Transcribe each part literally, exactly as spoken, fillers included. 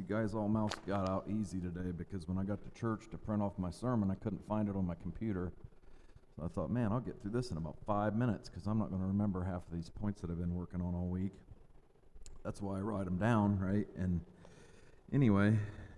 you guys all mouse got out easy today, because when I got to church to print off my sermon, I couldn't find it on my computer. So I thought, man, I'll get through this in about five minutes because I'm not going to remember half of these points that I've been working on all week. That's why I write them down, right? And anyway,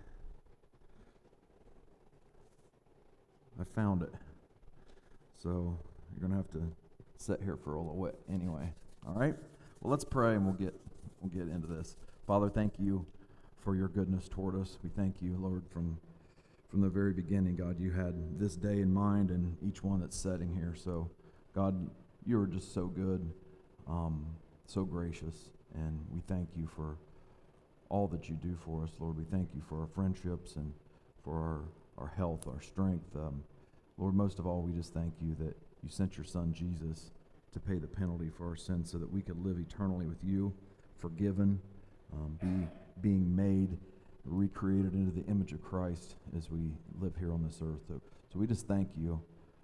I found it. So you're going to have to sit here for a little bit anyway. All right? Well, let's pray and we'll get we'll get into this. Father, thank you for your goodness toward us. We thank you, Lord, from from the very beginning, God, you had this day in mind and each one that's sitting here. So, God, you are just so good, um, so gracious, and we thank you for all that you do for us, Lord. We thank you for our friendships and for our, our health, our strength. Um, Lord, most of all, we just thank you that you sent your Son, Jesus, to pay the penalty for our sins so that we could live eternally with you, forgiven, um, be being made, recreated into the image of Christ as we live here on this earth. So, so we just thank you,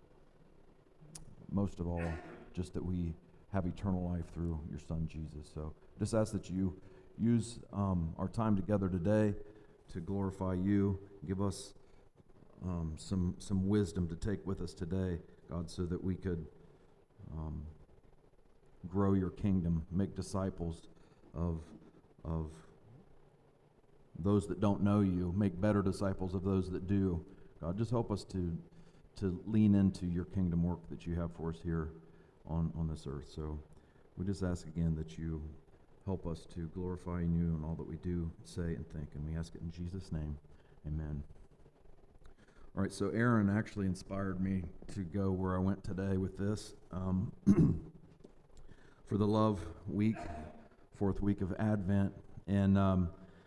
most of all, just that we have eternal life through your Son, Jesus. So just ask that you use um, our time together today to glorify you. Give us um, some some wisdom to take with us today, God, so that we could um, grow your kingdom, make disciples of of those that don't know you, make better disciples of those that do. God, just help us to to lean into your kingdom work that you have for us here on, on this earth. So we just ask again that you help us to glorify you in all that we do, say, and think. And we ask it in Jesus' name. Amen. All right, so Aaron actually inspired me to go where I went today with this. Um, for the Love Week, fourth week of Advent. And um,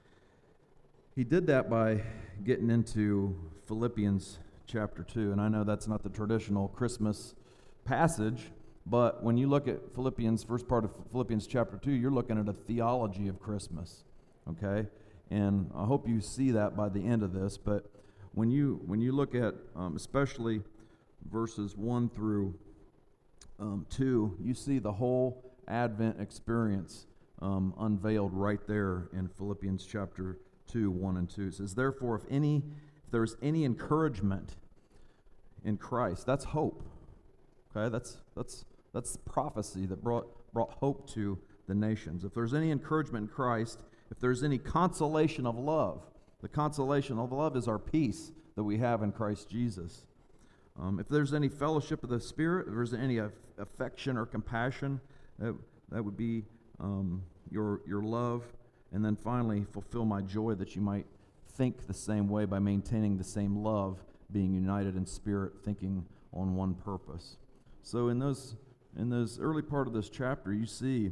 he did that by getting into Philippians chapter two. And I know that's not the traditional Christmas passage, but when you look at Philippians, first part of Philippians chapter two, you're looking at a theology of Christmas, okay? And I hope you see that by the end of this. But when you when you look at um, especially verses one through um, two, you see the whole Advent experience um, unveiled right there in Philippians chapter two, one and two. It says, therefore, if any, if there's any encouragement in Christ, that's hope. Okay, that's that's that's prophecy that brought brought hope to the nations. If there's any encouragement in Christ, if there's any consolation of love, the consolation of love is our peace that we have in Christ Jesus. Um, if there's any fellowship of the Spirit, if there's any aff- affection or compassion, that, that would be um, your your love. And then finally, fulfill my joy that you might think the same way by maintaining the same love, being united in spirit, thinking on one purpose. So in those in those early part of this chapter, you see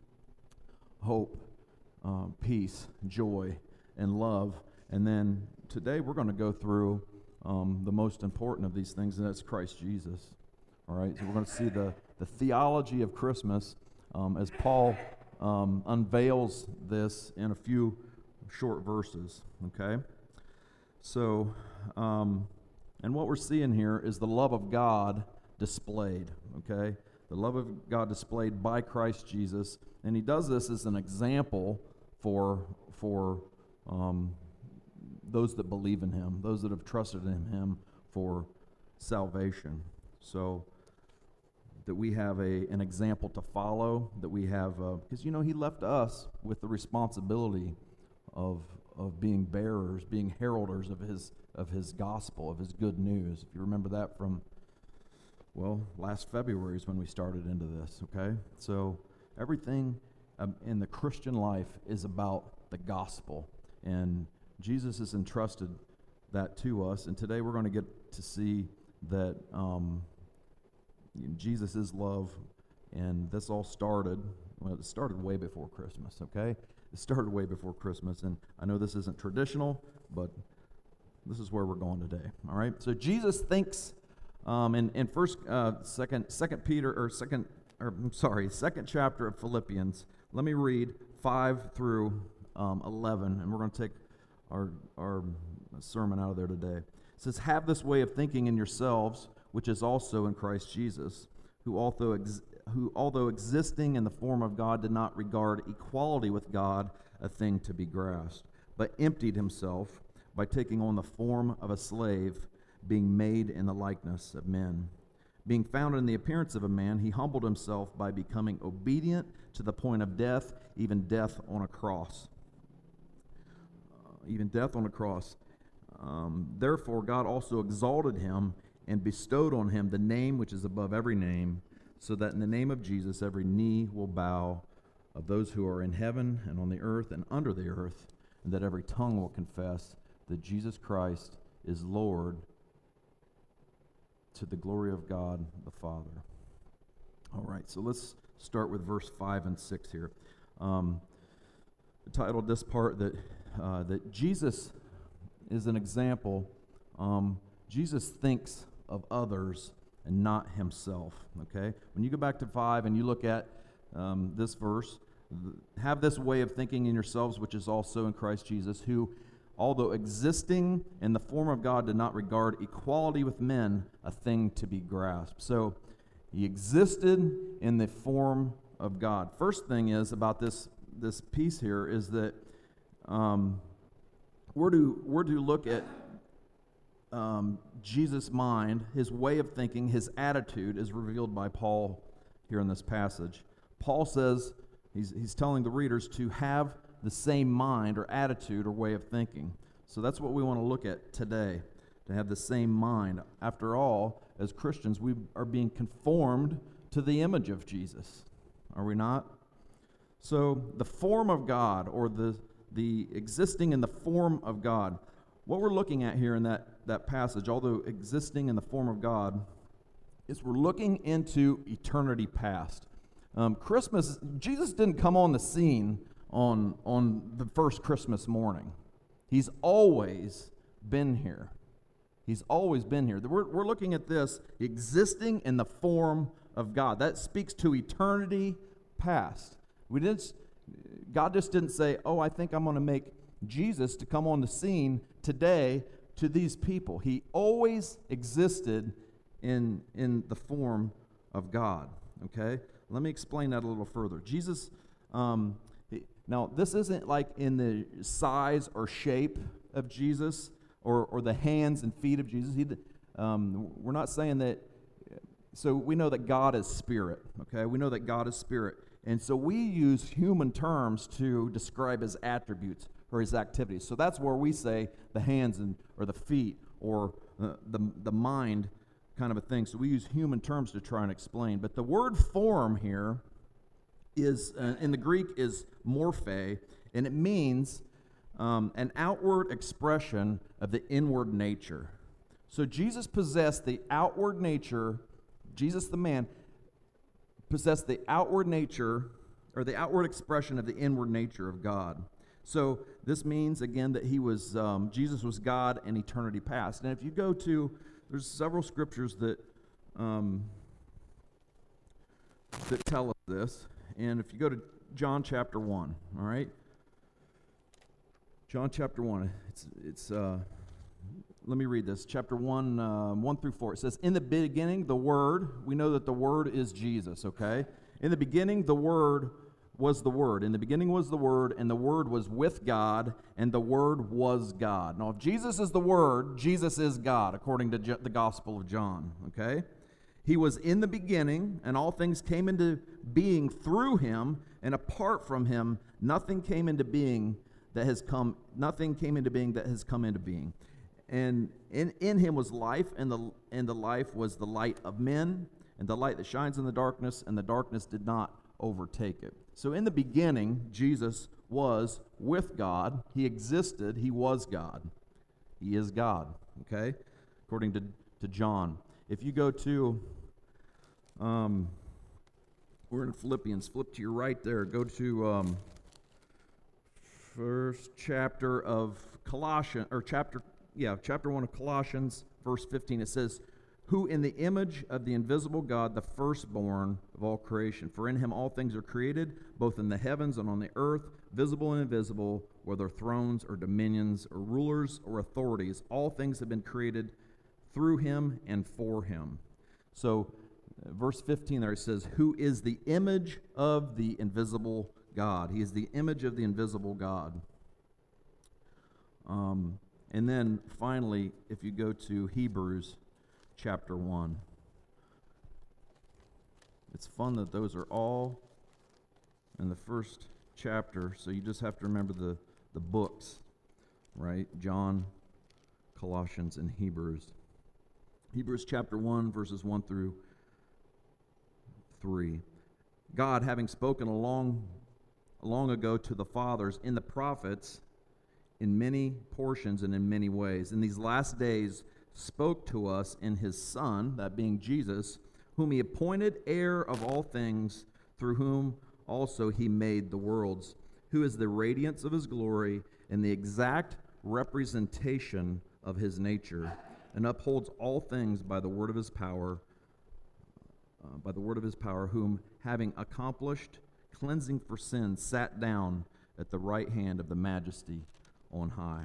hope, uh, peace, joy, and love. And then today we're going to go through um, the most important of these things, and that's Christ Jesus. All right, so we're going to see the, the theology of Christmas um, as Paul um, unveils this in a few short verses, okay? So, um, and what we're seeing here is the love of God displayed, okay? The love of God displayed by Christ Jesus, and he does this as an example for for um, those that believe in him, those that have trusted in him for salvation. So that we have a an example to follow, that we have, because you know he left us with the responsibility of of being bearers, being heralders of his of his gospel, of his good news. If you remember that from, well, last February is when we started into this, okay? So everything um, in the Christian life is about the gospel, and Jesus has entrusted that to us, and today we're going to get to see that um, Jesus is love, and this all started, well, it started way before Christmas, okay? It started way before Christmas, and I know this isn't traditional, but this is where we're going today, all right? So Jesus thinks um, in, in first, uh, second, second Peter, or second, or I'm sorry, second chapter of Philippians. Let me read five through um, eleven, and we're going to take our our sermon out of there today. It says, "Have this way of thinking in yourselves, which is also in Christ Jesus, who although ex- who although existing in the form of God did not regard equality with God a thing to be grasped, but emptied himself by taking on the form of a slave, being made in the likeness of men. Being found in the appearance of a man, he humbled himself by becoming obedient to the point of death, even death on a cross. Uh, even death on a cross. Um, therefore, God also exalted him and bestowed on him the name which is above every name, so that in the name of Jesus every knee will bow, of those who are in heaven and on the earth and under the earth, and that every tongue will confess that Jesus Christ is Lord, to the glory of God the Father. All right, so let's start with verse five and six here. Um, I titled this part that uh, that Jesus is an example. Um, Jesus thinks of others and not himself. Okay, when you go back to five and you look at um, this verse, th- have this way of thinking in yourselves, which is also in Christ Jesus, who, although existing in the form of God, did not regard equality with men a thing to be grasped. So he existed in the form of God. First thing is about this this piece here is that um, we're to we're to look at um, Jesus' mind, his way of thinking, his attitude is revealed by Paul here in this passage. Paul says he's he's telling the readers to have the same mind or attitude or way of thinking. So that's what we want to look at today, to have the same mind. After all, as Christians, we are being conformed to the image of Jesus, are we not? So the form of God, or the the existing in the form of God, what we're looking at here in that, that passage, although existing in the form of God, is we're looking into eternity past. Um, Christmas, Jesus didn't come on the scene on, on the first Christmas morning. He's always been here. He's always been here. We're, we're looking at this existing in the form of God. That speaks to eternity past. We didn't, God just didn't say, oh, I think I'm going to make Jesus to come on the scene today to these people. He always existed in, in the form of God, okay? Let me explain that a little further. Jesus, um, he, now this isn't like in the size or shape of Jesus or, or the hands and feet of Jesus. He, um, we're not saying that, so we know that God is spirit, okay? We know that God is spirit. And so we use human terms to describe his attributes or his activities. So that's where we say the hands and or the feet or uh, the the mind kind of a thing. So we use human terms to try and explain. But the word form here is uh, in the Greek is morphe, and it means um, an outward expression of the inward nature. So Jesus possessed the outward nature. Jesus the man possessed the outward nature, or the outward expression of the inward nature of God. So this means, again, that he was, um, Jesus was God in eternity past. And if you go to, there's several scriptures that um, that tell us this. And if you go to John chapter one, all right? John chapter one, it's, it's uh, let me read this. Chapter one, uh, one through four. It says, in the beginning, the Word, we know that the Word is Jesus, okay? In the beginning, the Word was the Word. In the beginning was the Word, and the Word was with God, and the Word was God. Now, if Jesus is the Word, Jesus is God, according to J- the Gospel of John, okay? He was in the beginning, and all things came into being through him, and apart from him, nothing came into being that has come, nothing came into being that has come into being. And in, in him was life, and the and the life was the light of men, and the light that shines in the darkness, and the darkness did not overtake it. So in the beginning, Jesus was with God. He existed. He was God. He is God, okay? According to, to John. If you go to, um, we're in Philippians. Flip to your right there. Go to um, first chapter of Colossians, or chapter Yeah, chapter one of Colossians, verse fifteen, it says, who in the image of the invisible God, the firstborn of all creation. For in him all things are created, both in the heavens and on the earth, visible and invisible, whether thrones or dominions or rulers or authorities. All things have been created through him and for him. So, uh, verse fifteen there, it says, who is the image of the invisible God. He is the image of the invisible God. Um, and then finally, if you go to Hebrews chapter one, it's fun that those are all in the first chapter, so you just have to remember the, the books, right? John, Colossians, and Hebrews. Hebrews chapter one, verses one through three. God, having spoken a long, long ago to the fathers in the prophets, in many portions and in many ways, in these last days spoke to us in his Son, that being Jesus, whom he appointed heir of all things, through whom also he made the worlds, who is the radiance of his glory and the exact representation of his nature, and upholds all things by the word of his power, uh, by the word of his power, whom, having accomplished cleansing for sins, sat down at the right hand of the majesty on high.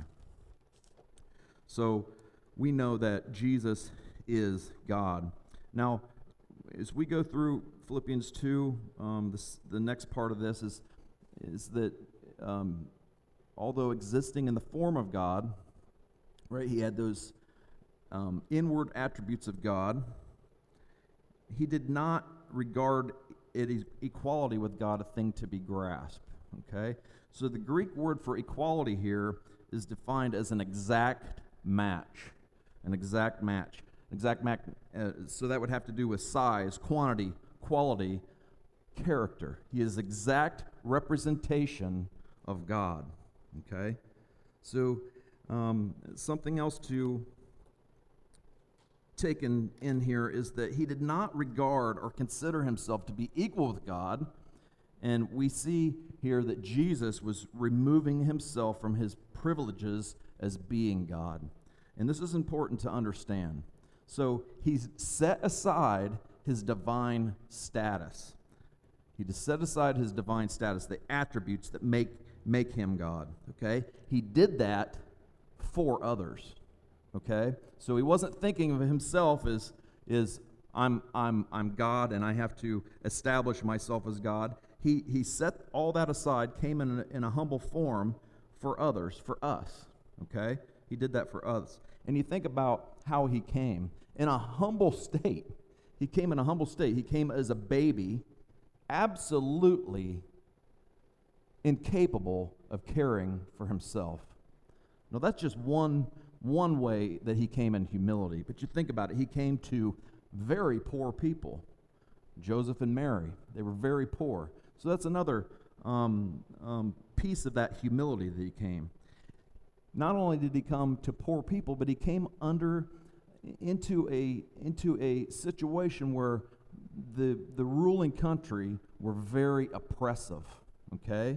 So we know that Jesus is God. Now, as we go through Philippians two, um, this, the next part of this is, is that um, although existing in the form of God, right, he had those um, inward attributes of God, he did not regard it as equality with God a thing to be grasped, okay? So the Greek word for equality here is defined as an exact match, an exact match. Exact match, uh, so that would have to do with size, quantity, quality, character. He is exact representation of God, okay? So um, something else to take in, in here is that he did not regard or consider himself to be equal with God. And we see here that Jesus was removing himself from his privileges as being God. And this is important to understand. So he's set aside his divine status. He just set aside his divine status, the attributes that make, make him God, okay? He did that for others, okay? So he wasn't thinking of himself as, as I'm, I'm, I'm God and I have to establish myself as God. He, he set all that aside, came in a, in a humble form for others, for us, okay? He did that for us. And you think about how he came. In a humble state. He came in a humble state. He came as a baby, absolutely incapable of caring for himself. Now, that's just one, one way that he came in humility. But you think about it. He came to very poor people. Joseph and Mary, they were very poor. So that's another um, um, piece of that humility that he came. Not only did he come to poor people, but he came under into a into a situation where the the ruling country were very oppressive, okay?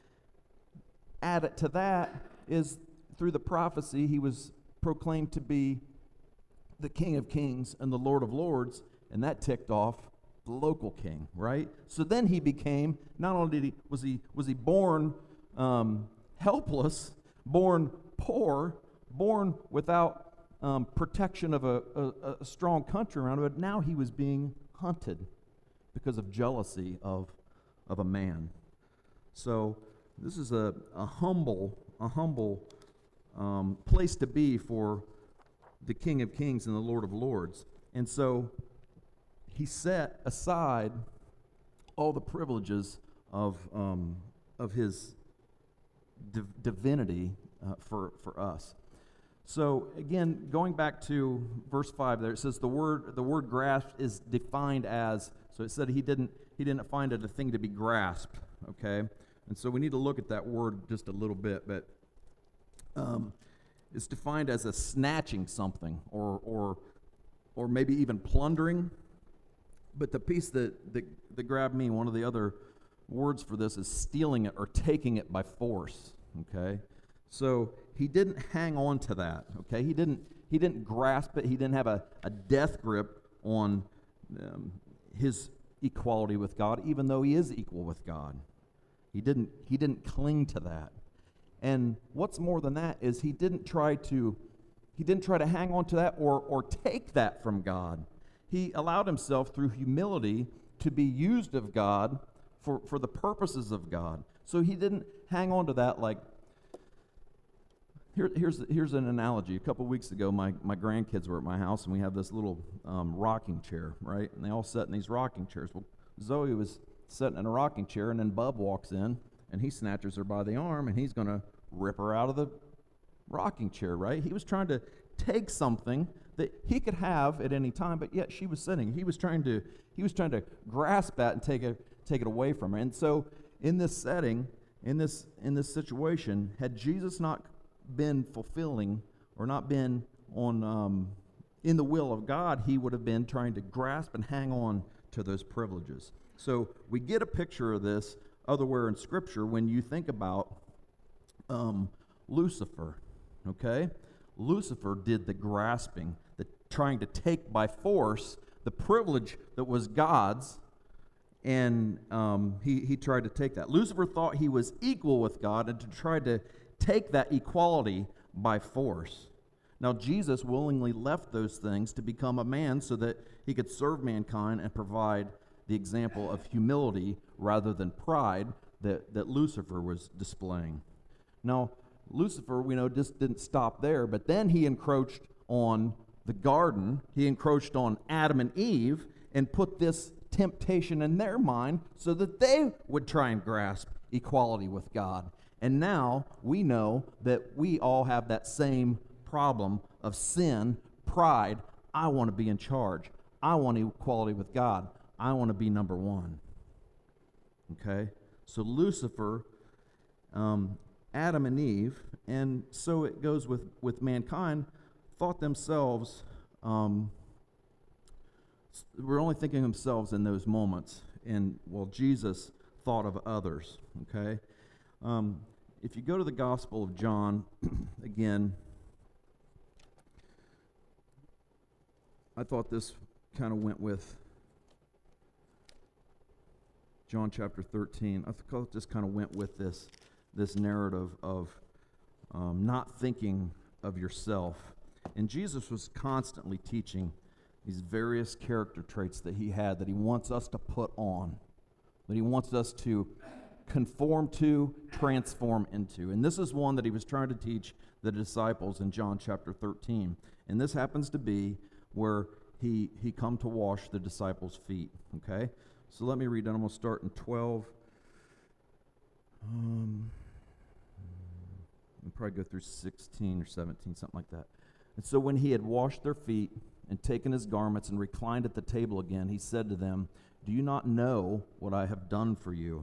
Added to that is through the prophecy he was proclaimed to be the King of Kings and the Lord of Lords, and that ticked off the local king, right? So then he became, not only did he was he was he born um, helpless, born poor, born without Um, protection of a, a, a strong country around him, but now he was being hunted because of jealousy of, of a man. So this is a, a humble, a humble um, place to be for the King of Kings and the Lord of Lords. And so he set aside all the privileges of um, of his div- divinity uh, for for us. So again, going back to verse five there, it says the word the word grasp is defined as, so it said he didn't he didn't find it a thing to be grasped, okay? And so we need to look at that word just a little bit, but um, it's defined as a snatching something or or or maybe even plundering. But the piece that, that, that grabbed me, one of the other words for this is stealing it or taking it by force, okay? So he didn't hang on to that, okay? He didn't he didn't grasp it. He didn't have a, a death grip on um, his equality with God, even though he is equal with God. He didn't he didn't cling to that. And what's more than that is he didn't try to he didn't try to hang on to that or or take that from God. He allowed himself through humility to be used of God for, for the purposes of God. So he didn't hang on to that like, here, here's here's an analogy. A couple weeks ago, my, my grandkids were at my house, and we have this little um, rocking chair, right? And they all sat in these rocking chairs. Well, Zoe was sitting in a rocking chair, and then Bub walks in, and he snatches her by the arm, and he's going to rip her out of the rocking chair, right? He was trying to take something that he could have at any time, but yet she was sitting. He was trying to he was trying to grasp that and take it take it away from her. And so, in this setting, in this in this situation, had Jesus not been fulfilling or not been on um, in the will of God, he would have been trying to grasp and hang on to those privileges. So we get a picture of this otherwhere in Scripture when you think about um, Lucifer. Okay, Lucifer did the grasping, the trying to take by force the privilege that was God's, and um, he he tried to take that. Lucifer thought he was equal with God, and to try to take that equality by force. Now, Jesus willingly left those things to become a man so that he could serve mankind and provide the example of humility rather than pride that, that Lucifer was displaying. Now, Lucifer, we know, just didn't stop there, but then he encroached on the garden. He encroached on Adam and Eve and put this temptation in their mind so that they would try and grasp equality with God. And now we know that we all have that same problem of sin, pride. I want to be in charge. I want equality with God. I want to be number one. Okay? So Lucifer, um, Adam and Eve, and so it goes with, with mankind, thought themselves, um, we're only thinking of themselves in those moments. And, well, Jesus thought of others. Okay? Um, if you go to the Gospel of John, again, I thought this kind of went with John chapter thirteen. I thought this kind of went with this, this narrative of um, not thinking of yourself. And Jesus was constantly teaching these various character traits that he had, that he wants us to put on, that he wants us to conform to, transform into. And this is one that he was trying to teach the disciples in John chapter thirteen. And this happens to be where he he come to wash the disciples' feet. Okay? So let me read, and I'm going to start in twelve. Um, we'll probably go through sixteen or seventeen, something like that. And so when he had washed their feet and taken his garments and reclined at the table again, he said to them, "Do you not know what I have done for you?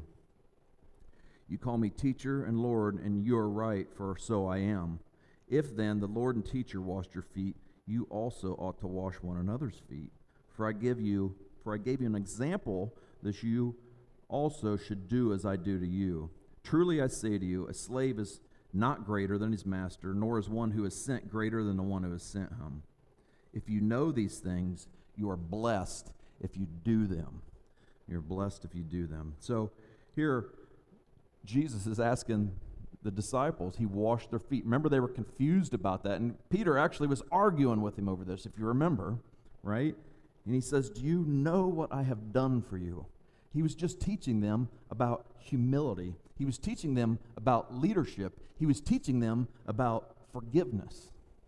You call me teacher and Lord, and you are right, for so I am. If then the Lord and teacher washed your feet, you also ought to wash one another's feet. For I give you, for I gave you an example that you also should do as I do to you. Truly I say to you, a slave is not greater than his master, nor is one who is sent greater than the one who has sent him. If you know these things, you are blessed if you do them." You're blessed if you do them. So here, Jesus is asking the disciples, he washed their feet. Remember, they were confused about that. And Peter actually was arguing with him over this, if you remember, right? And he says, "Do you know what I have done for you?" He was just teaching them about humility. He was teaching them about leadership. He was teaching them about forgiveness.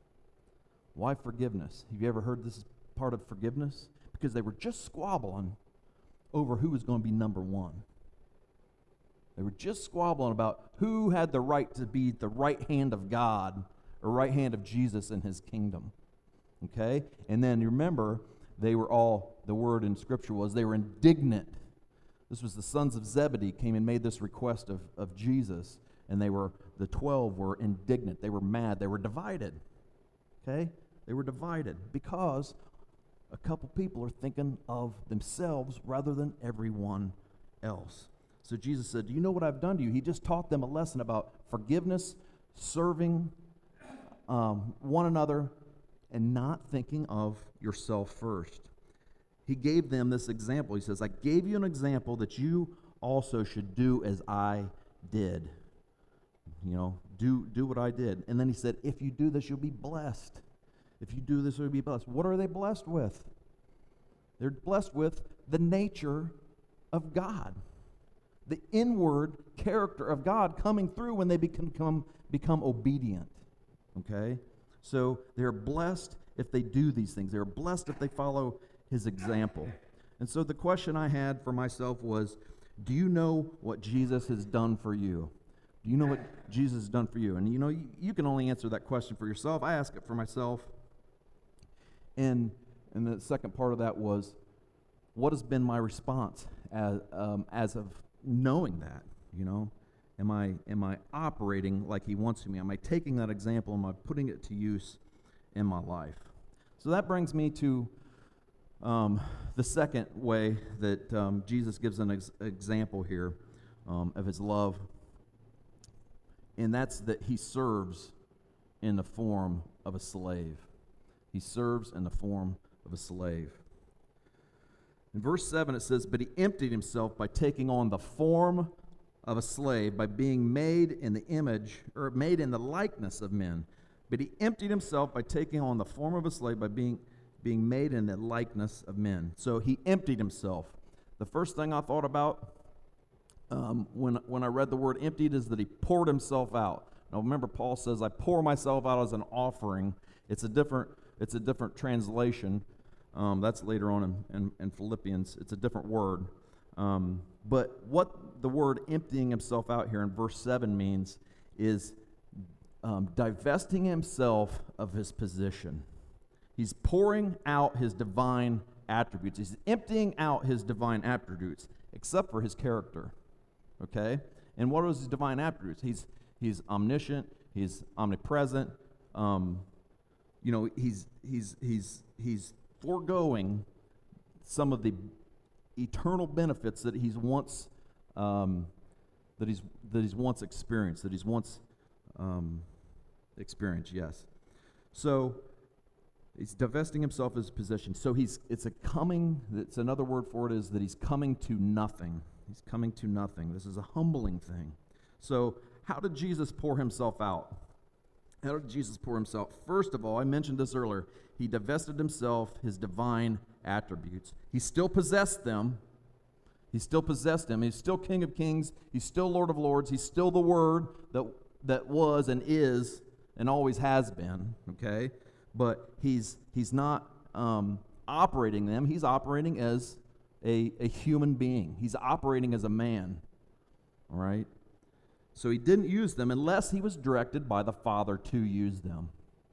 Why forgiveness? Have you ever heard this is part of forgiveness? Because they were just squabbling over who was going to be number one. They were just squabbling about who had the right to be the right hand of God or right hand of Jesus in his kingdom. Okay? And then you remember, they were all, the word in Scripture was, they were indignant. This was the sons of Zebedee came and made this request of, of Jesus, and they were, the twelve were indignant. They were mad. They were divided. Okay? They were divided because a couple people are thinking of themselves rather than everyone else. So Jesus said, "Do you know what I've done to you?" He just taught them a lesson about forgiveness, serving um, one another, and not thinking of yourself first. He gave them this example. He says, "I gave you an example that you also should do as I did." You know, do do what I did. And then he said, "If you do this, you'll be blessed. If you do this, you'll be blessed." What are they blessed with? They're blessed with the nature of God. The inward character of God coming through when they become, become obedient. okay? So they're blessed if they do these things. They're blessed if they follow his example. And so the question I had for myself was, do you know what Jesus has done for you? Do you know what Jesus has done for you? And you know, you, you can only answer that question for yourself. I ask it for myself. And, and the second part of that was, what has been my response as, um, as of knowing that, you know? Am I, am I operating like he wants me? Am I taking that example? Am I putting it to use in my life? So that brings me to um, the second way that um, Jesus gives an ex- example here um, of his love, and that's that he serves in the form of a slave. He serves in the form of a slave. In verse seven it says, "But he emptied himself by taking on the form of a slave, by being made in the image, or made in the likeness of men. But he emptied himself by taking on the form of a slave, by being, being made in the likeness of men." So he emptied himself. The first thing I thought about um, when, when I read the word emptied is that he poured himself out. Now remember, Paul says, "I pour myself out as an offering." It's a different, it's a different translation. Um, that's later on in, in, in Philippians. It's a different word. Um, but what the word emptying himself out here in verse seven means is um, divesting himself of his position. He's pouring out his divine attributes. He's emptying out his divine attributes, except for his character. Okay? And what are his divine attributes? He's he's omniscient. He's omnipresent. Um, you know, he's he's he's he's foregoing some of the eternal benefits that he's once um, that he's that he's once experienced, that he's once um, experienced. Yes. So he's divesting himself of his position. So he's it's a coming. It's another word for it is that he's coming to nothing. He's coming to nothing. This is a humbling thing. So how did Jesus pour himself out? How did Jesus pour himself? First of all, I mentioned this earlier. He divested himself his divine attributes. He still possessed them. He still possessed them. He's still King of Kings. He's still Lord of Lords. He's still the Word that that was and is and always has been. Okay, but he's he's not um, operating them. He's operating as a a human being. He's operating as a man. All right. So he didn't use them unless he was directed by the Father to use them.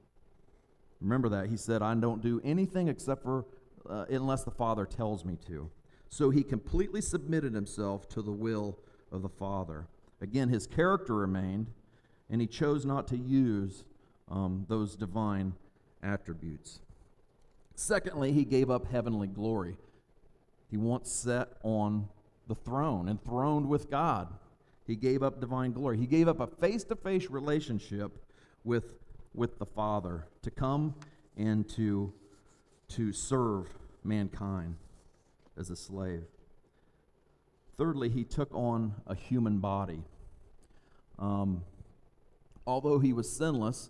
Remember that. He said, "I don't do anything except for uh, unless the Father tells me to." So he completely submitted himself to the will of the Father. Again, his character remained, and he chose not to use um, those divine attributes. Secondly, he gave up heavenly glory. He once sat on the throne, enthroned with God. He gave up divine glory. He gave up a face-to-face relationship with, with the Father to come and to, to serve mankind as a slave. Thirdly, he took on a human body. Um, although he was sinless,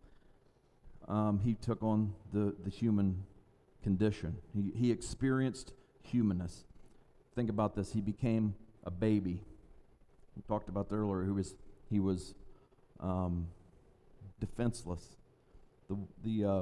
um, he took on the, the human condition. He, he experienced humanness. Think about this. He became a baby. We talked about that earlier. He was he was um, defenseless. The the uh,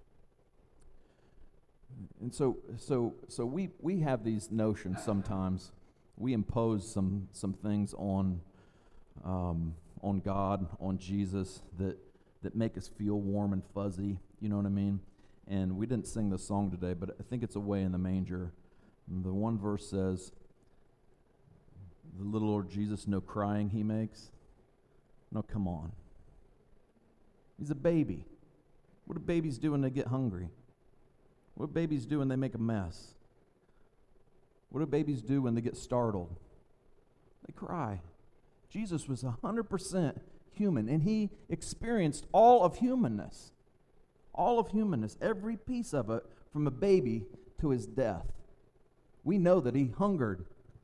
and so so so we we have these notions sometimes. We impose some some things on um, on God, on Jesus that that make us feel warm and fuzzy. You know what I mean? And we didn't sing this song today, but I think it's Away in the Manger. And the one verse says, "The little Lord Jesus, no crying he makes." No, come on. He's a baby. What do babies do when they get hungry? What do babies do when they make a mess? What do babies do when they get startled? They cry. Jesus was one hundred percent human, and he experienced all of humanness. All of humanness, every piece of it, from a baby to his death. We know that he hungered.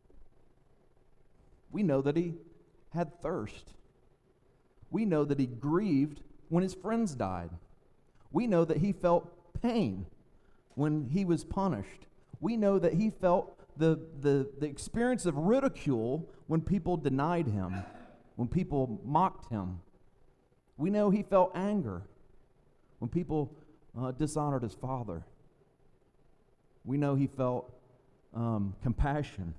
We know that he had thirst. We know that he grieved when his friends died. We know that he felt pain when he was punished. We know that he felt the, the, the experience of ridicule when people denied him, when people mocked him. We know he felt anger when people uh, dishonored his Father. We know he felt um, compassion.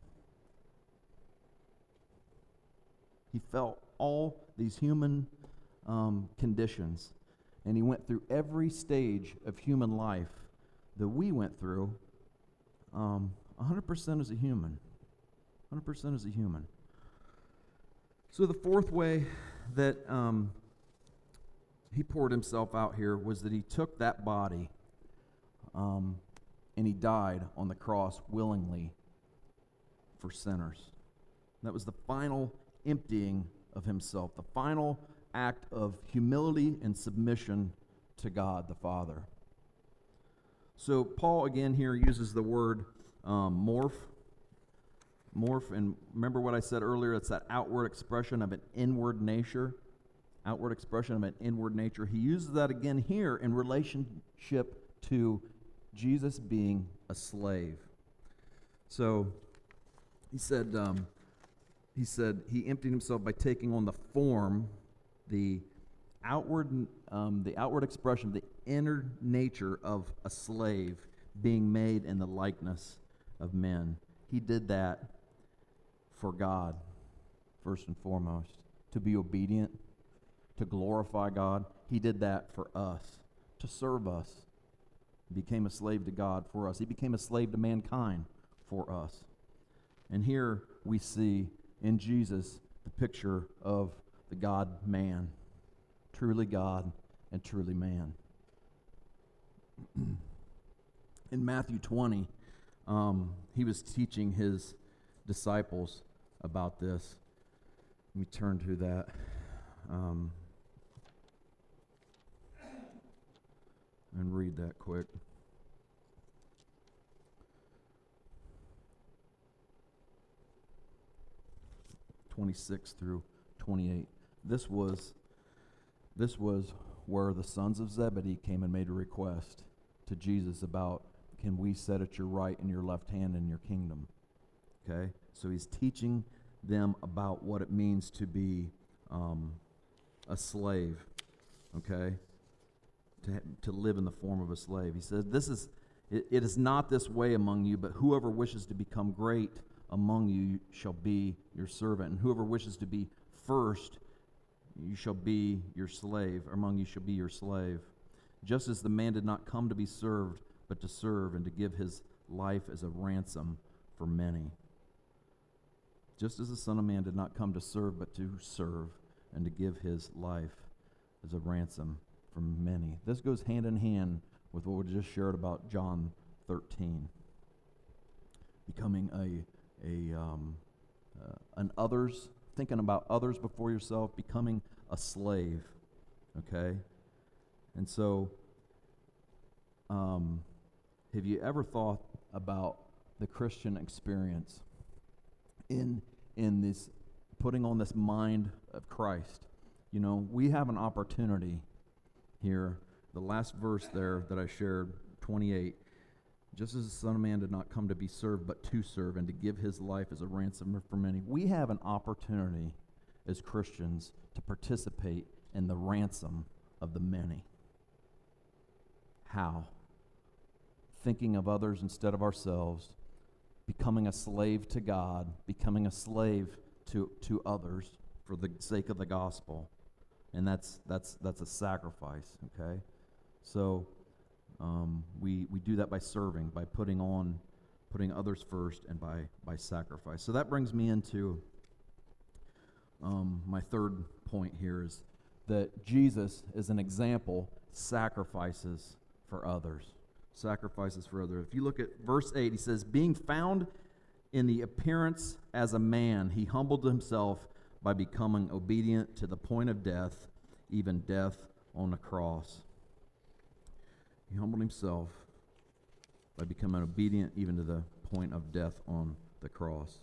He felt all these human um, conditions, and he went through every stage of human life that we went through um, one hundred percent as a human. one hundred percent as a human. So the fourth way that um, he poured himself out here was that he took that body um, and he died on the cross willingly for sinners. That was the final emptying of himself, the final act of humility and submission to God the Father. So Paul again here uses the word um, morph. Morph, and remember what I said earlier, it's that outward expression of an inward nature. Outward expression of an inward nature. He uses that again here in relationship to Jesus being a slave. So he said, um, he said he emptied himself by taking on the form, the outward, um, the outward expression, the inner nature of a slave, being made in the likeness of men. He did that for God, first and foremost, to be obedient, to glorify God. He did that for us, to serve us. He became a slave to God for us. He became a slave to mankind for us. And here we see in Jesus the picture of the God-man, truly God and truly man. In Matthew twenty, um, he was teaching his disciples about this. Let me turn to that. Um, and read that quick. twenty-six through twenty-eight. This was this was where the sons of Zebedee came and made a request to Jesus about, can we sit at your right and your left hand in your kingdom? Okay? So he's teaching them about what it means to be um, a slave, okay? To, to live in the form of a slave. He says, this is, it, it is not this way among you, but whoever wishes to become great among you shall be your servant, and whoever wishes to be first, you shall be your slave, or among you shall be your slave. Just as the man did not come to be served, but to serve and to give his life as a ransom for many. Just as the Son of Man did not come to serve, but to serve and to give his life as a ransom for many. This goes hand in hand with what we just shared about John thirteen. Becoming a, a um, uh, an others, thinking about others before yourself, becoming a slave, okay? And so, um, have you ever thought about the Christian experience in in this putting on this mind of Christ? You know, we have an opportunity here. The last verse there that I shared, twenty-eight, just as the Son of Man did not come to be served, but to serve and to give his life as a ransom for many. We have an opportunity as Christians to participate in the ransom of the many. How? Thinking of others instead of ourselves, becoming a slave to God, becoming a slave to, to others for the sake of the gospel. And that's that's that's a sacrifice, okay? So um, we we do that by serving, by putting on, putting others first, and by by sacrifice. So that brings me into um, my third point here is that Jesus, as an example, sacrifices for others. Sacrifices for others. If you look at verse eight, he says, being found in the appearance as a man, he humbled himself by becoming obedient to the point of death, even death on the cross. He humbled himself by becoming obedient even to the point of death on the cross.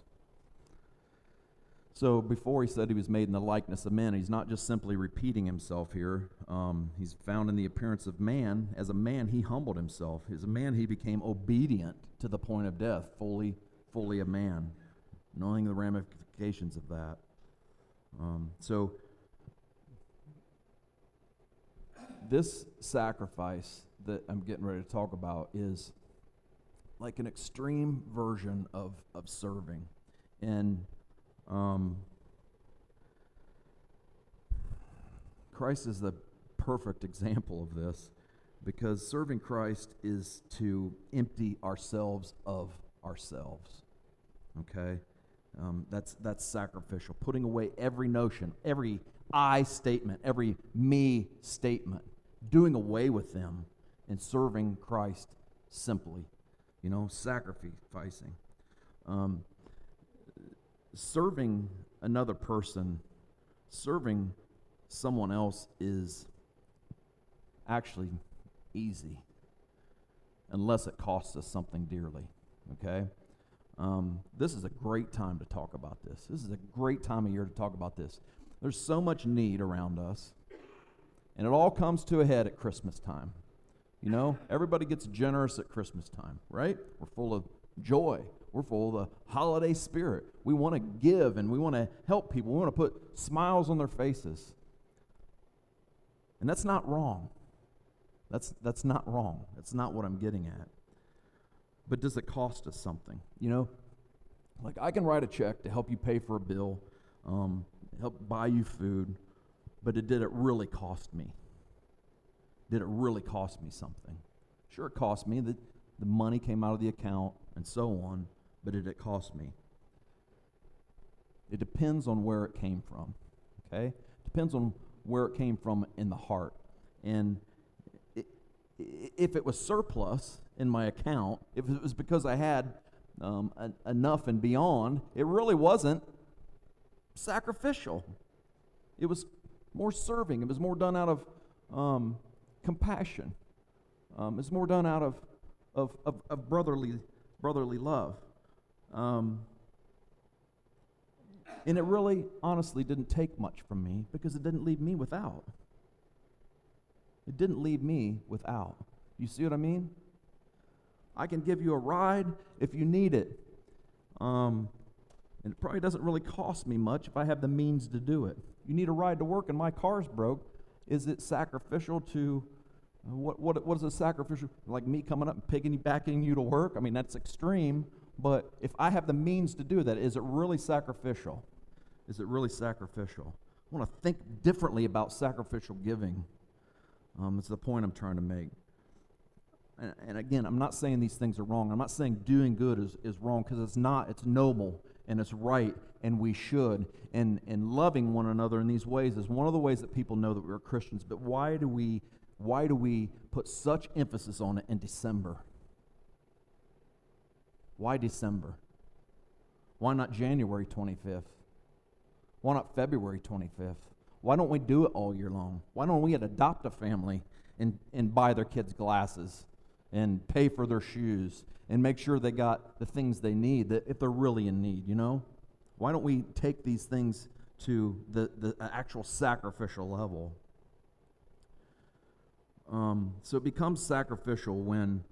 So before he said he was made in the likeness of men, he's not just simply repeating himself here. Um, he's found in the appearance of man. As a man, he humbled himself. As a man, he became obedient to the point of death, fully, fully a man, knowing the ramifications of that. Um, so this sacrifice that I'm getting ready to talk about is like an extreme version of, of serving. And um, Christ is the perfect example of this, because serving Christ is to empty ourselves of ourselves. Okay? Um, that's that's sacrificial. Putting away every notion, every I statement, every me statement, doing away with them and serving Christ simply. You know, sacrificing. Um, serving another person, serving someone else is actually easy, unless it costs us something dearly, okay? Um, this is a great time to talk about this. This is a great time of year to talk about this. There's so much need around us, and it all comes to a head at Christmas time. You know, everybody gets generous at Christmas time, right? We're full of joy. We're full of the holiday spirit. We want to give, and we want to help people. We want to put smiles on their faces. And that's not wrong. That's that's not wrong. That's not what I'm getting at. But does it cost us something? You know, like I can write a check to help you pay for a bill, um, help buy you food, but it, did it really cost me? Did it really cost me something? Sure, it cost me. The, the money came out of the account and so on, but did it cost me? It depends on where it came from, okay? Depends on where it came from in the heart. And it, if it was surplus in my account, if it was because I had um, a, enough and beyond, it really wasn't sacrificial. It was more serving. It was more done out of um, compassion. Um, it's more done out of of, of, of brotherly brotherly love. Um, and it really, honestly, didn't take much from me because it didn't leave me without. It didn't leave me without. You see what I mean? I can give you a ride if you need it. Um, and it probably doesn't really cost me much if I have the means to do it. You need a ride to work and my car's broke. Is it sacrificial to, uh, what, what, what is a sacrificial, like me coming up and piggybacking you to work? I mean, that's extreme, but if I have the means to do that, is it really sacrificial? Is it really sacrificial? I want to think differently about sacrificial giving. Um, it's the point I'm trying to make. And, and again, I'm not saying these things are wrong. I'm not saying doing good is, is wrong, because it's not. It's noble and it's right, and we should. And, and loving one another in these ways is one of the ways that people know that we're Christians. But why do we why do we put such emphasis on it in December? Why December? Why not January twenty-fifth? Why not February twenty-fifth? Why don't we do it all year long? Why don't we adopt a family and, and buy their kids glasses and pay for their shoes and make sure they got the things they need, that if they're really in need, you know? Why don't we take these things to the, the actual sacrificial level? Um, so it becomes sacrificial when,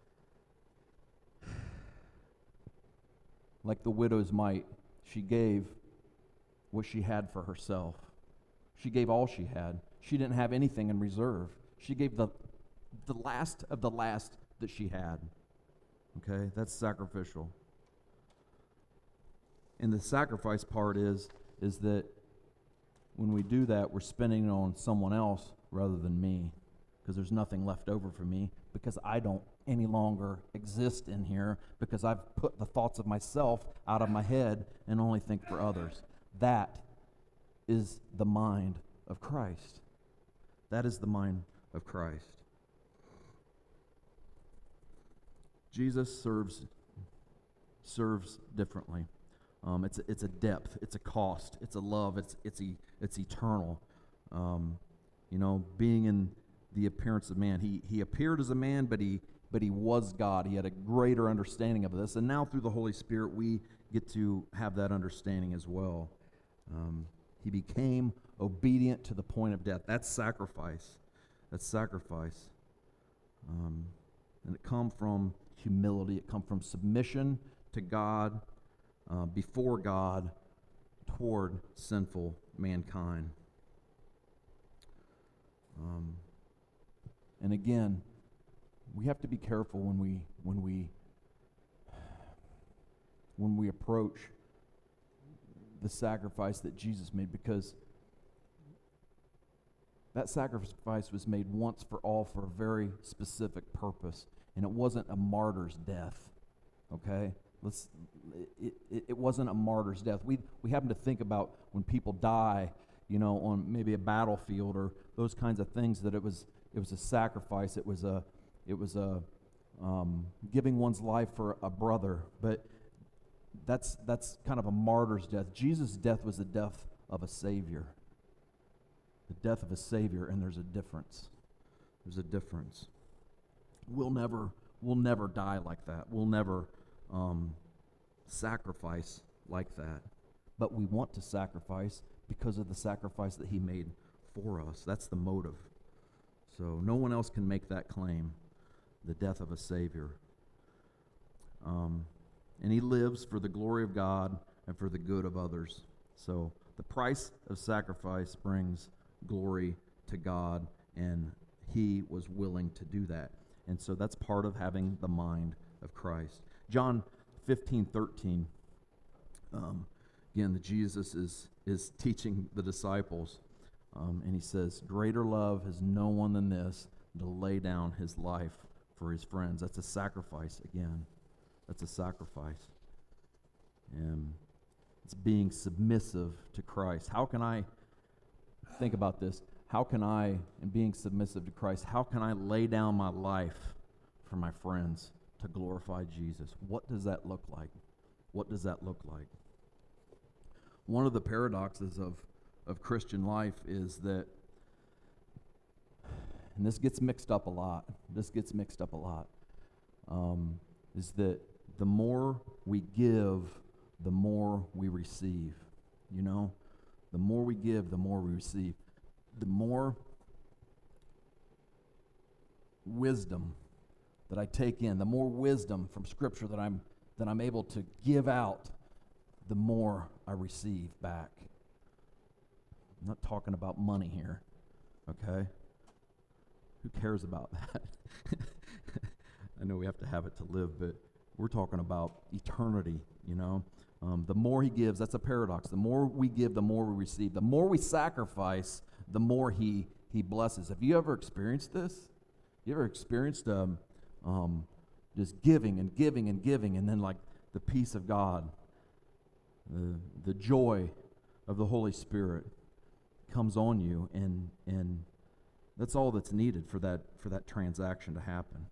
like the widow's mite, she gave what she had for herself. She gave all she had. She didn't have anything in reserve. She gave the the last of the last that she had. Okay, that's sacrificial. And the sacrifice part is is that when we do that, we're spending it on someone else rather than me, because there's nothing left over for me, because I don't any longer exist in here, because I've put the thoughts of myself out of my head and only think for others. That is the mind of Christ. That is the mind of Christ. Jesus serves serves differently. Um, it's a, it's a depth, it's a cost, it's a love, it's it's e, it's eternal. Um, you know, being in the appearance of man, he he appeared as a man, but he but he was God. He had a greater understanding of this, and now through the Holy Spirit, we get to have that understanding as well. Um, he became obedient to the point of death. That's sacrifice. That's sacrifice. Um, and it comes from humility. It comes from submission to God, uh, before God, toward sinful mankind. Um, And again, we have to be careful when we when we when we approach the sacrifice that Jesus made, because that sacrifice was made once for all for a very specific purpose, and it wasn't a martyr's death. Okay, let's. It, it, it wasn't a martyr's death. We we happen to think about when people die, you know, on maybe a battlefield or those kinds of things, that it was it was a sacrifice. It was a it was a um, giving one's life for a brother, but that's that's kind of a martyr's death. Jesus' death was the death of a Savior. The death of a Savior, and there's a difference. There's a difference. We'll never, we'll never die like that. We'll never um, sacrifice like that. But we want to sacrifice because of the sacrifice that He made for us. That's the motive. So no one else can make that claim, the death of a Savior. Um, and He lives for the glory of God and for the good of others. So the price of sacrifice brings glory to God, and He was willing to do that. And so that's part of having the mind of Christ. John fifteen thirteen, um, again, Jesus is, is teaching the disciples, um, and He says, greater love has no one than this, to lay down his life for his friends. That's a sacrifice again. That's a sacrifice. And it's being submissive to Christ. How can I think about this? How can I, in being submissive to Christ, how can I lay down my life for my friends to glorify Jesus? What does that look like? What does that look like? One of the paradoxes of, of Christian life is that, and this gets mixed up a lot, this gets mixed up a lot, um, is that the more we give, the more we receive. You know? The more we give, the more we receive. The more wisdom that I take in, the more wisdom from Scripture that I'm that I'm able to give out, the more I receive back. I'm not talking about money here, okay? Who cares about that? I know we have to have it to live, but we're talking about eternity, you know? Um, the more He gives, that's a paradox. The more we give, the more we receive. The more we sacrifice, the more He He blesses. Have you ever experienced this? You ever experienced um, um, just giving and giving and giving, and then like the peace of God, the the joy of the Holy Spirit comes on you, and and that's all that's needed for that for that transaction to happen.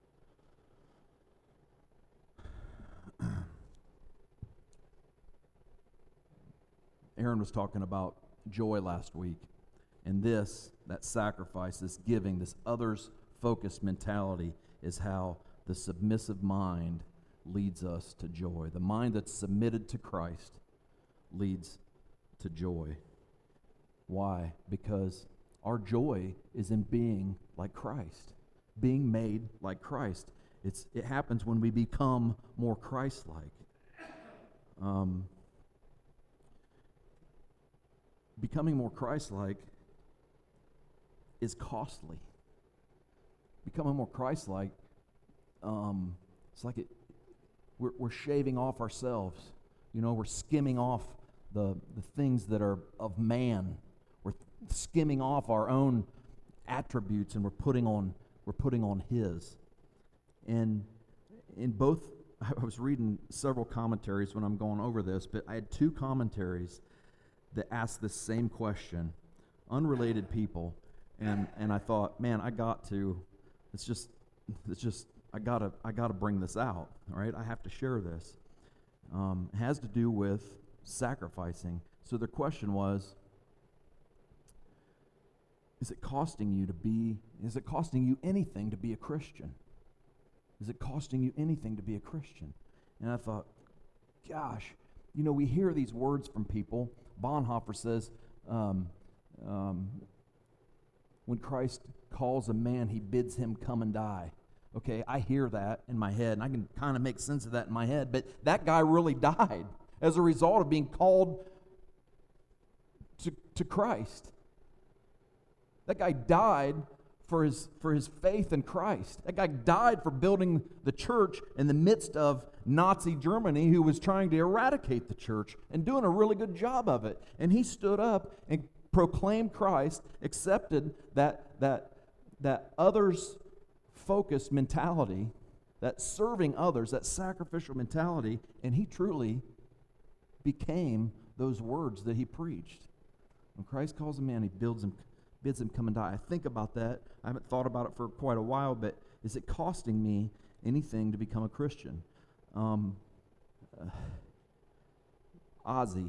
Aaron was talking about joy last week, and this, that sacrifice, this giving, this others-focused mentality is how the submissive mind leads us to joy. The mind that's submitted to Christ leads to joy. Why? Because our joy is in being like Christ, being made like Christ. It's it happens when we become more Christ-like. Um, becoming more Christ-like is costly. Becoming more Christ-like, um, it's like it. We're, we're shaving off ourselves. You know, we're skimming off the the things that are of man. We're skimming off our own attributes, and we're putting on we're putting on His. And in both, I was reading several commentaries when I'm going over this, but I had two commentaries that asked this same question, unrelated people, and and I thought, man, I got to. It's just, it's just, I gotta, I gotta bring this out. All right, I have to share this. Um, it has to do with sacrificing. So the question was, is it costing you to be? Is it costing you anything to be a Christian? Is it costing you anything to be a Christian? And I thought, gosh, you know, we hear these words from people. Bonhoeffer says, um, um, when Christ calls a man, He bids him come and die. Okay, I hear that in my head, and I can kind of make sense of that in my head, but that guy really died as a result of being called to, to Christ. That guy died for his, for his faith in Christ. That guy died for building the church in the midst of Nazi Germany, who was trying to eradicate the church and doing a really good job of it. And he stood up and proclaimed Christ, accepted that, that, that others-focused mentality, that serving others, that sacrificial mentality, and he truly became those words that he preached. When Christ calls a man, he builds him, bids him come and die. I think about that. I haven't thought about it for quite a while, but is it costing me anything to become a Christian? Um, uh, Ozzy.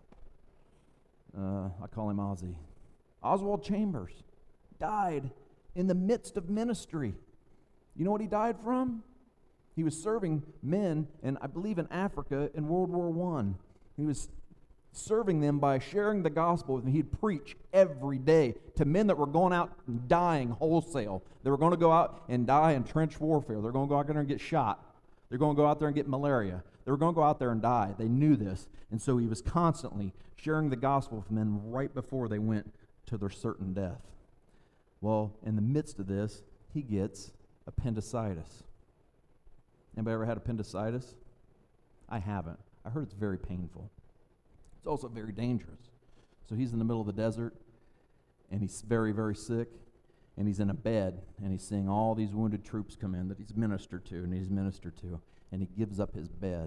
Uh, I call him Ozzy. Oswald Chambers died in the midst of ministry. You know what he died from? He was serving men, and I believe in Africa in World War One. He was serving them by sharing the gospel with them. He'd preach every day to men that were going out and dying wholesale. They were going to go out and die in trench warfare. They're going to go out there and get shot. They're going to go out there and get malaria. They were going to go out there and die. They knew this. And so he was constantly sharing the gospel with men right before they went to their certain death. Well, in the midst of this, he gets appendicitis. Anybody ever had appendicitis? I haven't. I heard it's very painful. It's also very dangerous. So he's in the middle of the desert, and he's very, very sick, and he's in a bed, and he's seeing all these wounded troops come in that he's ministered to, and he's ministered to, and he gives up his bed.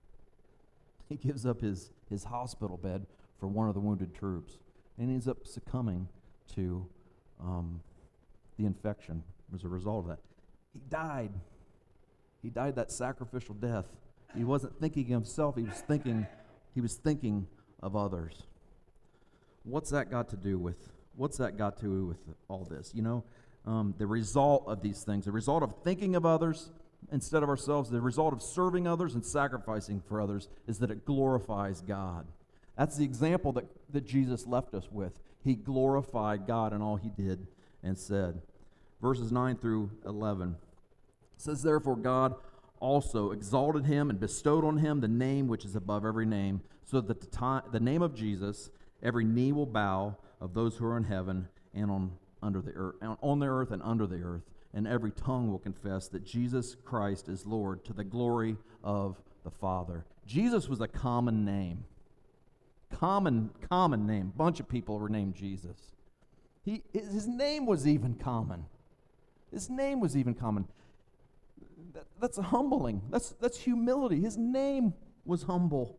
He gives up his, his hospital bed for one of the wounded troops, and he ends up succumbing to um, the infection as a result of that. He died. He died that sacrificial death. He wasn't thinking of himself. He was thinking, he was thinking of others. What's that got to do with? What's that got to do with all this? You know, um, the result of these things, the result of thinking of others instead of ourselves, the result of serving others and sacrificing for others is that it glorifies God. That's the example that, that Jesus left us with. He glorified God in all he did and said. Verses nine through eleven. It says, therefore God also exalted him and bestowed on him the name which is above every name, so that the, time, the name of Jesus, every knee will bow of those who are in heaven and on under the earth, on the earth and under the earth, and every tongue will confess that Jesus Christ is Lord, to the glory of the Father. Jesus was a common name. Common, common name. Bunch of people were named Jesus. He, his name was even common. His name was even common. That, that's humbling. That's, that's humility. His name was humble.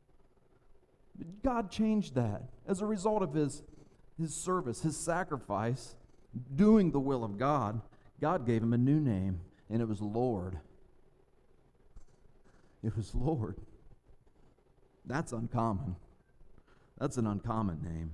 God changed that as a result of his, his service, his sacrifice, doing the will of God. God gave him a new name, and it was Lord. It was Lord. That's uncommon. That's an uncommon name.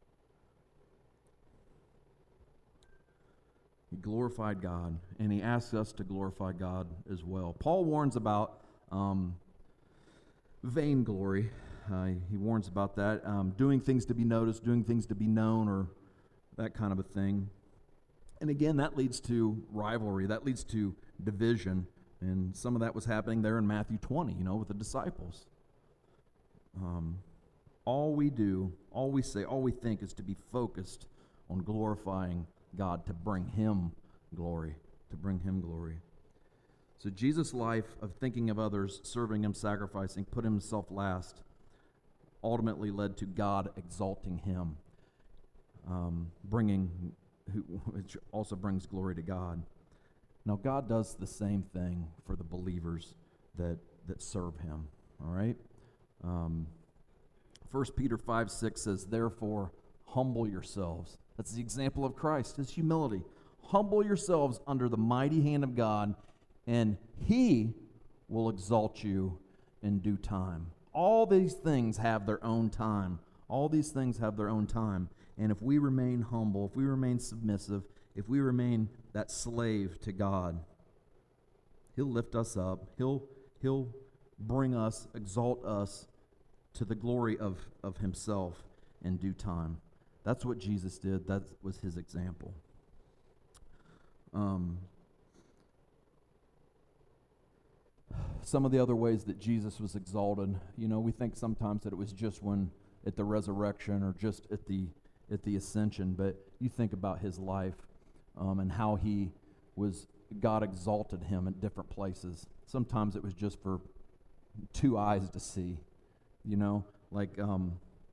He glorified God, and he asks us to glorify God as well. Paul warns about um, vainglory. Uh, he warns about that, um, doing things to be noticed, doing things to be known, or that kind of a thing. And again, that leads to rivalry. That leads to division. And some of that was happening there in Matthew twenty, you know, with the disciples. Um, all we do, all we say, all we think is to be focused on glorifying God, to bring him glory, to bring him glory. So Jesus' life of thinking of others, serving him, sacrificing, put himself last, ultimately led to God exalting him, um, bringing, which also brings glory to God. Now, God does the same thing for the believers that, that serve him, all right? Um, First Peter five six says, therefore, humble yourselves. That's the example of Christ, his humility. Humble yourselves under the mighty hand of God, and he will exalt you in due time. All these things have their own time. All these things have their own time. And if we remain humble, if we remain submissive, if we remain that slave to God, he'll lift us up. He'll, he'll bring us, exalt us to the glory of, of himself in due time. That's what Jesus did. That was his example. Um, some of the other ways that Jesus was exalted, you know, we think sometimes that it was just when at the resurrection or just at the at the ascension, but you think about his life. um, and how he was, God exalted him in different places. Sometimes it was just for two eyes to see, you know, like um,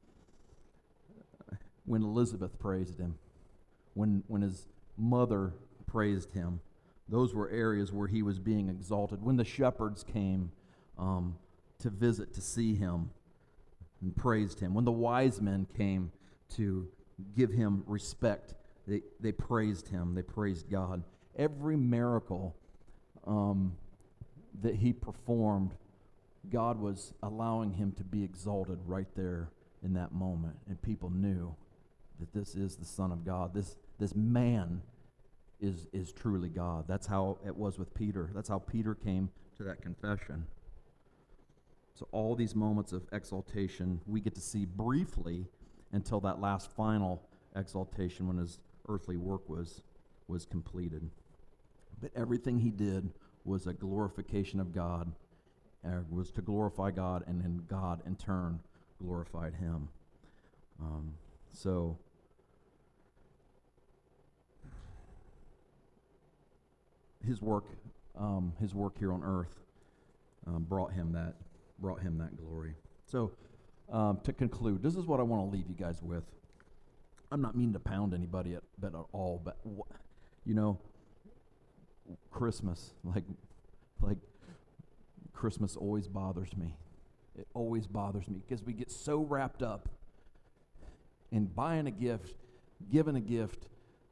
when Elizabeth praised him, when when his mother praised him. Those were areas where he was being exalted. When the shepherds came um, to visit to see him and praised him. When the wise men came to give him respect, they, they praised him. They praised God. Every miracle um, that he performed, God was allowing him to be exalted right there in that moment. And people knew that this is the Son of God. This, this man is is truly God. That's how it was with Peter. That's how Peter came to that confession. So all these moments of exaltation we get to see briefly until that last final exaltation when his earthly work was was completed. But everything he did was a glorification of God, uh, was to glorify God, and then God in turn glorified him. Um, so His work, um, his work here on earth, um, brought him that, brought him that glory. So, um, to conclude, this is what I want to leave you guys with. I'm not meaning to pound anybody at, at all, but wh- you know, Christmas, like, like Christmas always bothers me. It always bothers me because we get so wrapped up in buying a gift, giving a gift.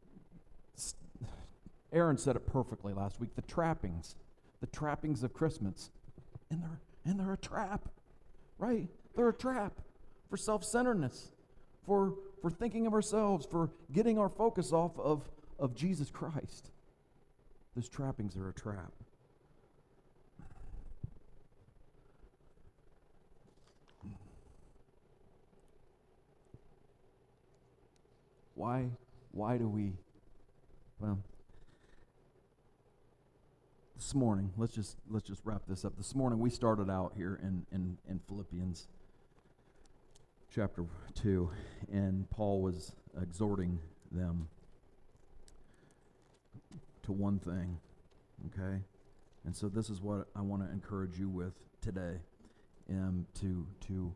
Aaron said it perfectly last week. The trappings, the trappings of Christmas, and they're and they're a trap, right? They're a trap for self-centeredness, for for thinking of ourselves, for getting our focus off of of Jesus Christ. Those trappings are a trap. Why why do we? Well. This morning, let's just let's just wrap this up. This morning we started out here in, in, in Philippians chapter two, and Paul was exhorting them to one thing, okay? And so this is what I want to encourage you with today, um, to to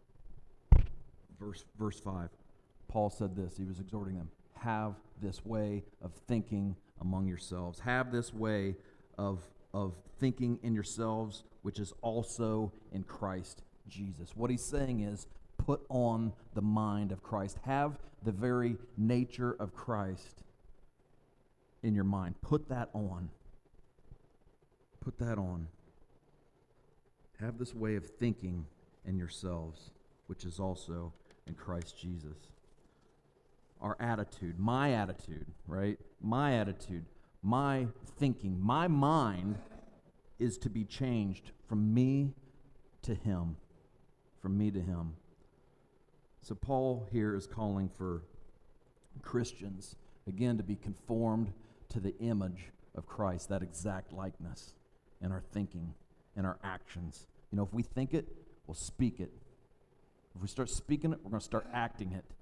verse verse five. Paul said this, he was exhorting them, have this way of thinking among yourselves. Have this way of of thinking in yourselves, which is also in Christ Jesus. What he's saying is, put on the mind of Christ. Have the very nature of Christ in your mind. Put that on. Put that on. Have this way of thinking in yourselves, which is also in Christ Jesus. Our attitude, my attitude, right? My attitude. My thinking, my mind is to be changed from me to him. From me to him. So Paul here is calling for Christians, again, to be conformed to the image of Christ, that exact likeness in our thinking and our actions. You know, if we think it, we'll speak it. If we start speaking it, we're going to start acting it.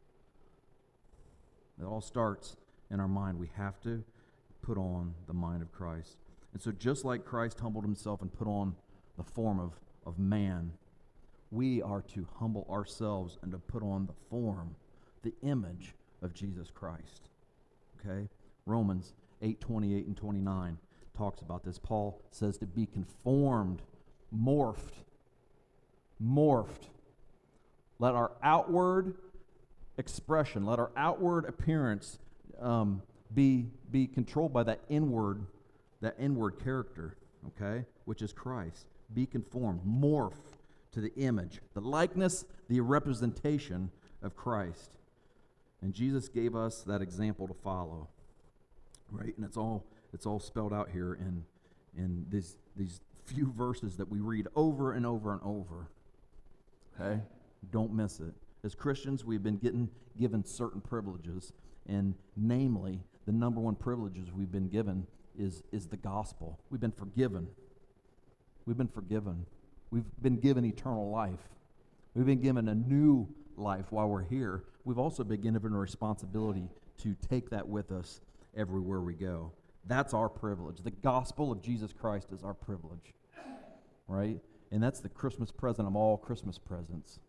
It all starts in our mind. We have to put on the mind of Christ. And so just like Christ humbled himself and put on the form of, of man, we are to humble ourselves and to put on the form, the image of Jesus Christ. Okay? Romans eight twenty-eight and twenty-nine talks about this. Paul says to be conformed, morphed, morphed. Let our outward expression, let our outward appearance um, be be controlled by that inward, that inward character, okay, which is Christ. Be conformed, morph to the image, the likeness, the representation of Christ. And Jesus gave us that example to follow, right? And it's all it's all spelled out here in in these these few verses that we read over and over and over. Okay, don't miss it. As Christians, we've been getting given certain privileges, and namely, the number one privileges we've been given is is the gospel. We've been forgiven. We've been forgiven. We've been given eternal life. We've been given a new life while we're here. We've also been given a responsibility to take that with us everywhere we go. That's our privilege. The gospel of Jesus Christ is our privilege, right? And that's the Christmas present of all Christmas presents.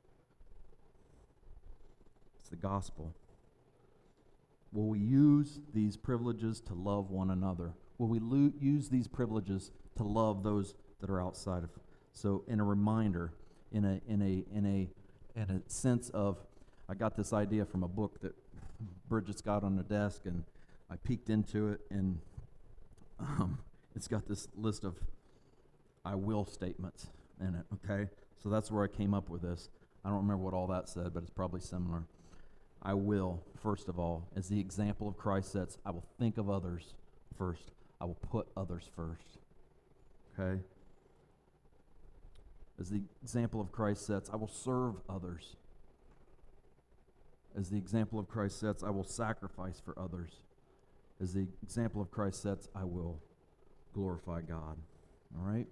It's the gospel. Will we use these privileges to love one another? Will we lo- use these privileges to love those that are outside of? So, in a reminder, in a in a in a in a sense of, I got this idea from a book that Bridget's got on the desk, and I peeked into it, and um, it's got this list of I will statements in it. Okay, so that's where I came up with this. I don't remember what all that said, but it's probably similar. I will, first of all, as the example of Christ sets, I will think of others first. I will put others first. Okay? As the example of Christ sets, I will serve others. As the example of Christ sets, I will sacrifice for others. As the example of Christ sets, I will glorify God. All right?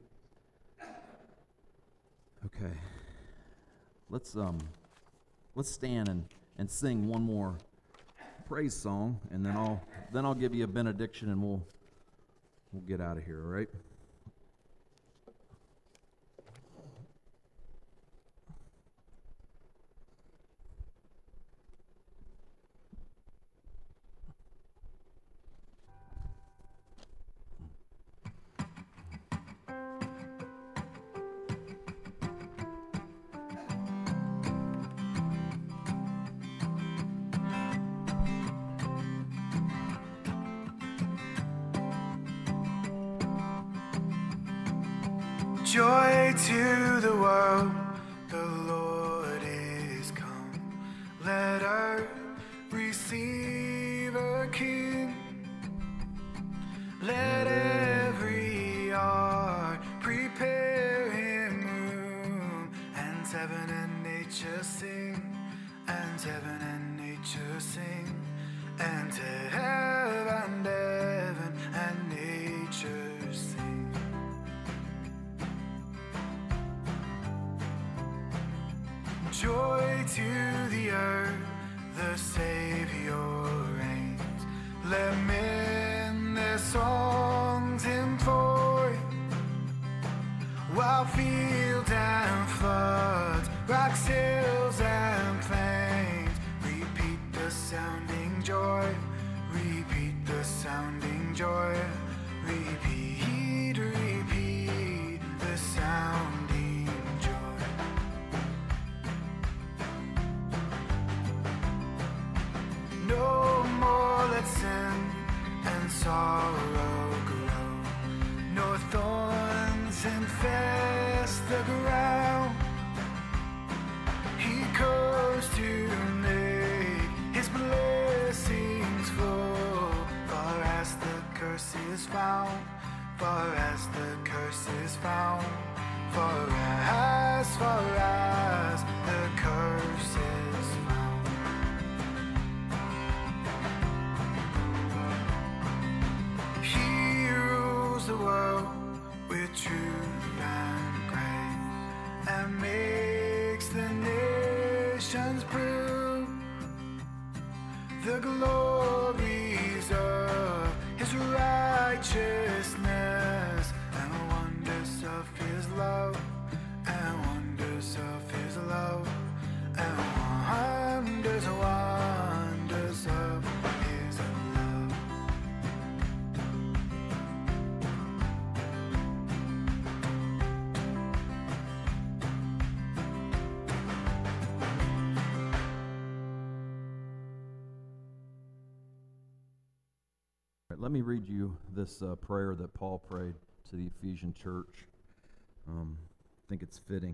Okay. Let's um let's stand and, and sing one more praise song, and then I'll then I'll give you a benediction, and we'll we'll get out of here, all right? Joy to the world, the Lord is come. Let earth receive a King. Let every heart prepare him room. And heaven and nature sing, and heaven and nature sing, and heaven and heaven and nature sing. Joy to the earth, the Savior reigns. Let men their songs employ, while fields and floods, rocks, hills and plains repeat the sounding joy, repeat the sounding joy, repeat, repeat the sounding joy. No more let sin and sorrow grow, nor thorns infest the ground. He comes to make his blessings flow, far as the curse is found, far as the curse is found, far as, far as the curse is found. The world with truth and grace, and makes the nations prove the glories of his righteousness, and wonders of his love, and wonders of his love, and wonders, wonders of his love. Let me read you this uh, prayer that Paul prayed to the Ephesian church. Um, I think it's fitting.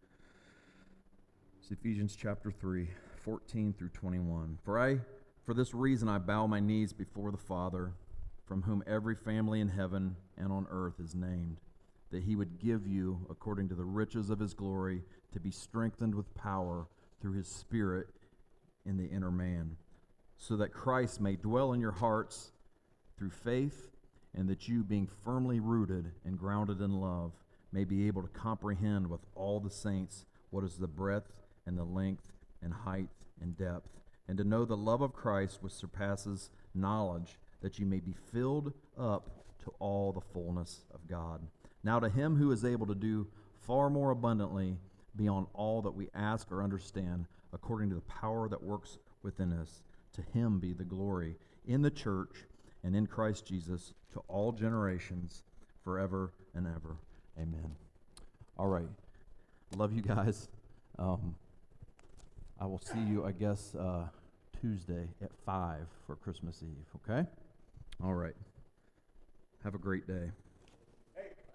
It's Ephesians chapter three, fourteen through twenty-one. For I, for this reason I bow my knees before the Father, from whom every family in heaven and on earth is named, that he would give you, according to the riches of his glory, to be strengthened with power through his Spirit in the inner man, so that Christ may dwell in your hearts through faith, and that you, being firmly rooted and grounded in love, may be able to comprehend with all the saints what is the breadth and the length and height and depth, and to know the love of Christ which surpasses knowledge, that you may be filled up to all the fullness of God. Now to him who is able to do far more abundantly beyond all that we ask or understand, according to the power that works within us, to him be the glory in the church and in Christ Jesus to all generations, forever and ever. Amen. All right. Love you guys. Um, I will see you, I guess, uh, Tuesday at five for Christmas Eve, okay? All right. Have a great day.